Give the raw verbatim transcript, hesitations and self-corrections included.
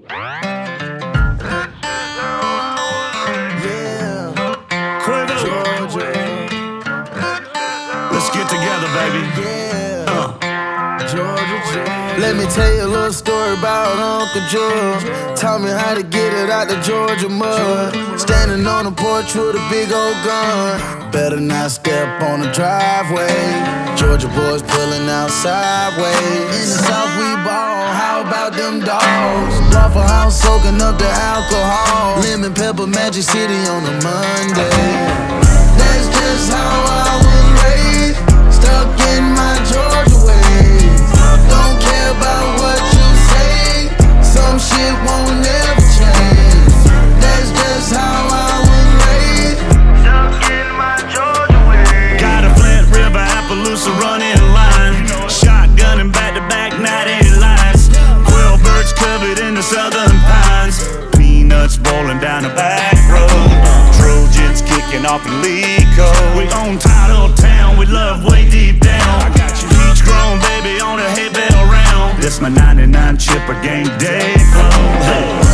Yeah, Georgia. Let's get together, baby. Yeah, Uh. Georgia, Georgia. Let me tell you a little story about Uncle George. Taught me how to get it out the Georgia mud. Standing on the porch with a big old gun. Better not step on the driveway. Georgia boys pulling out sideways. In the South we ball, how about them dogs? Waffle House soaking up the alcohol. Lemon pepper Magic City on a Monday. That's just how I was raised. Stuck in my Georgia ways. Don't care about what you say. Some shit won't never change. That's just how I was raised. Stuck in my Georgia ways. Got a Flint River, Appaloosa running line. Shotgunning back to back, ninety lines. Quill birds covered in the southern pines. Peanuts rolling down the back road. Trojans kicking off in Lico. We own Title Town, we love way deep down. I got you peach grown, baby, on a hay bale round. This my ninety-nine chipper game day flow. Hey.